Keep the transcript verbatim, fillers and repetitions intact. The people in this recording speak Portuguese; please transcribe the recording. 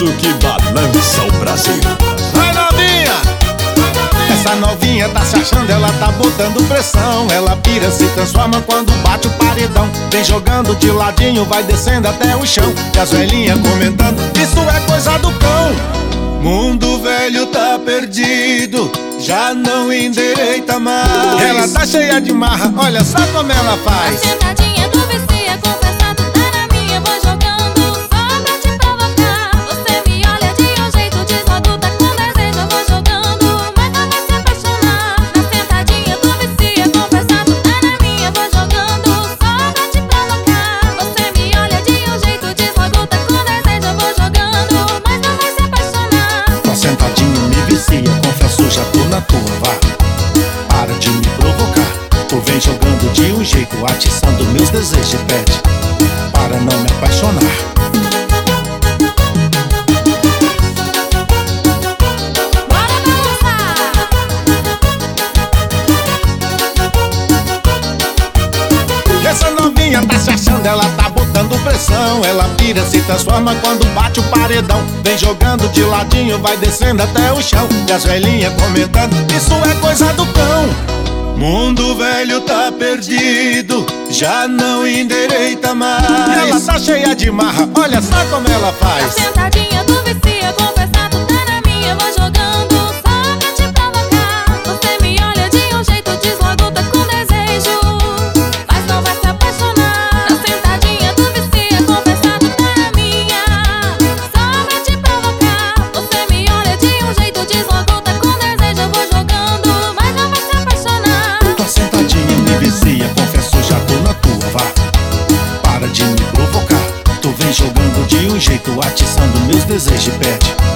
sucesso que balança o Brasil. Vai novinha! Essa novinha tá se achando, ela tá botando pressão. Ela pira, se transforma quando bate o paredão. Vem jogando de ladinho, vai descendo até o chão. E as velhinhas comentando, isso é coisa do cão. Mundo velho tá perdido, já não endireita mais. Ela tá cheia de marra, olha só como ela faz. A sentadinha do vicia, confessado, tá na minha, vou jogando só pra te provocar. Você me olha de um jeito, diz logo tá com desejo, eu vou jogando, mas não vai se apaixonar. Na sentadinha do vicia, confessado, tá na minha, vou jogando só pra te provocar. Você me olha de um jeito, diz logo tá com desejo, eu vou jogando, mas não vai se apaixonar. Tua sentadinha me vicia, confesso, já tô na tua, vá. Para de me provocar. Tu vem jogando de um jeito, atiçando meus desejos e pede para não me apaixonar. Bora balançar! Essa novinha tá se achando, ela tá botando pressão. Ela pira, se transforma quando bate o paredão. Vem jogando de ladinho, vai descendo até o chão. E as velhinhas comentando, isso é coisa do cão. Mundo velho tá perdido, já não endireita mais. Ela tá cheia de marra, olha só como ela A faz. sentadinha do vicia, confessado, tá na minha, vou jogando só pra te provocar. Você me olha de um jeito, diz logo tá com desejo, mas não vai se apaixonar. Na sentadinha do vicia, confessado, tá na minha, só pra te provocar. Você me olha de um jeito, diz logo tá com desejo, eu vou jogando, mas não vai se apaixonar. Tua sentadinha me vicia, confesso, já tô na tua, vá. Para de me provocar. Tu vem jogando de um jeito, atiçando meus desejos e pede